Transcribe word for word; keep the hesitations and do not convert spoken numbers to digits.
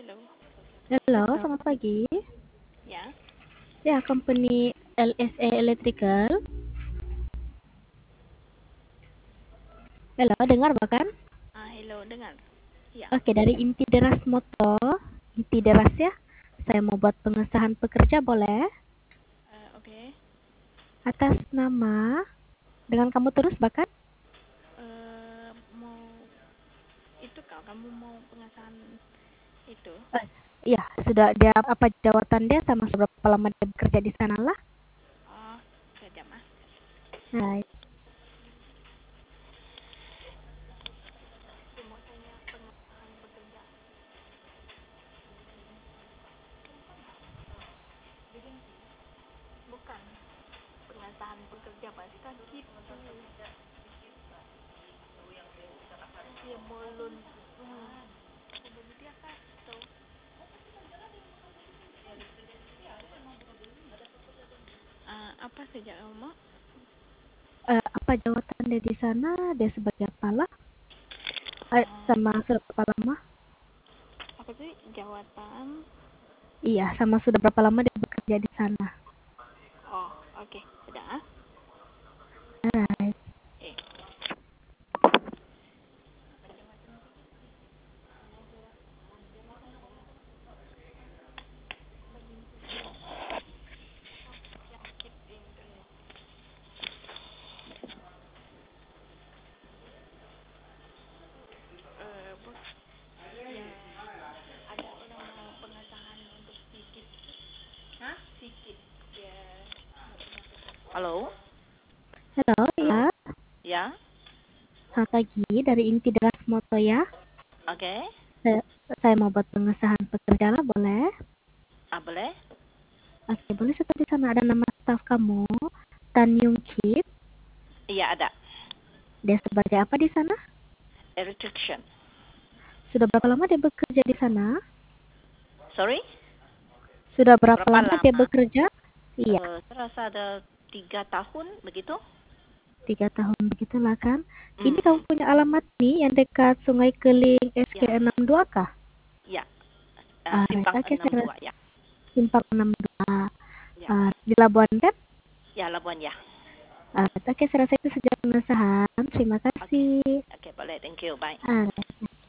hello. Halo, Halo. selamat pagi. Ya, Ya, company L S E Electrical. Halo, dengar bahkan? ah, hello, dengar. Ya, Oke, dari Inti Deras Moto. Inti Deras ya. Saya mau buat pengesahan pekerja, boleh? eh, oke. Atas nama, dengan kamu terus bahkan? Eh, mau itu kak, kamu mau pengesahan itu? Eh, ya, sudah dia apa jawatan dia sama seberapa lama dia bekerja di sana lah. Oh, kejam ah. Hai. Aku mau tanya pengesahan pekerja. Bukan pengesahan pekerja pasti gitu. Ya mulun. Hmm. Jadi dia kan so, ah, apa saja kamu mau? Eh, apa jawatan dia di sana? Dia sebagai kepala? Eh, Ah, sama sudah berapa lama? apa sih jawatan? Iya, sama sudah berapa lama dia bekerja di sana? Oh, oke, sudah ah. Alright. Eh, eh, bos, ya ada orang mau pengesahan untuk sikit. Hah? Sikit. Ya. Halo? Halo, Halo? ya. Ya? Selamat pagi, dari Inti Deras Moto ya. Oke. Saya, saya mau buat pengesahan pekerja lah, boleh? Ah, boleh? Oke, boleh setel di sana ada nama staf kamu, Tan Yung Kip. Iya, ada. Dia sebagai apa di sana? Electrician. Sudah berapa lama dia bekerja di sana? Sorry? Sudah berapa Berapa lama dia lama? bekerja? Iya, Eh, saya rasa ada tiga tahun, begitu? tiga tahun begitulah kan. Ini kamu Mm-mm. punya alamat nih yang dekat Sungai Keling S K Ya, dua kah? ya. Eh, Alright, Simpang oke, enam saya dua, ya. simpang enam dua. Ya. Uh, di Labuan Rep. Ya, Labuan, ya. Alright, oke, saya rasa itu sejak pengesahan. Terima Oke. kasih. Oke, boleh. Thank you. Bye. Alright.